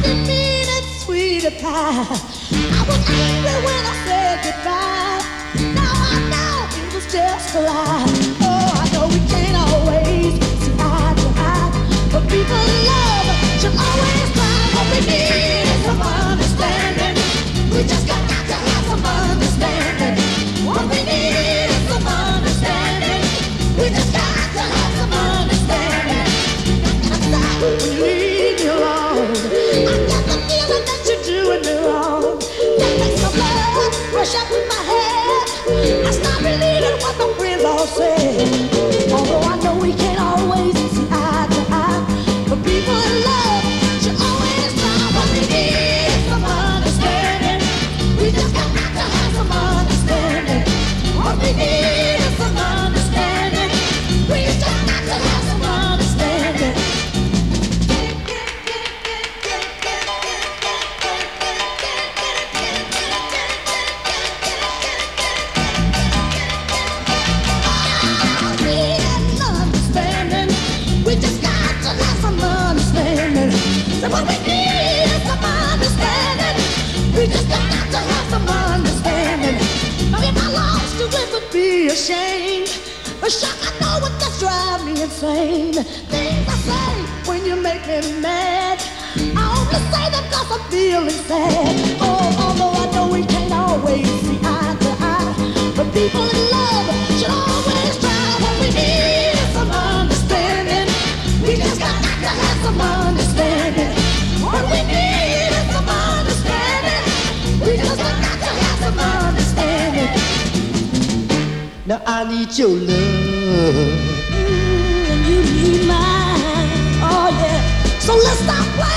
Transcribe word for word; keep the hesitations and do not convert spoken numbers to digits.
didn't mean it, sweetie pie. I was angry when I said goodbye. Now I know it was just a lie. Oh, I know we can't always see eye to eye, but people in love should always try. What we need is some understanding. We just got to have some understanding. What we need is some understanding. We just got to have some understanding. I'm sorry when you leave me alone. I got the feeling that you're doing me wrong. That makes my blood rush up in my head. I stop believing what my friends all say. Although I know we can't always see eye to eye, but people in love should always try. What we need is some understanding. We just got to have some understanding. What we need is some understanding. We just got to have some understanding. We just got to have some understanding. So what we need is some understanding. We just got to have some understanding. Now if I lost you, it would be a shame. But sure, I know what just drives me insane. Things I say when you make me mad, I only say them cause I'm feeling sad. Oh, although I know we can't always see eye to eye, but people in love should always try. What we need is some understanding. We just got to have some understanding. What we need is some understanding. We just got to have some understanding. Now I need your love. Mm, and you need mine. Oh yeah. So let's stop.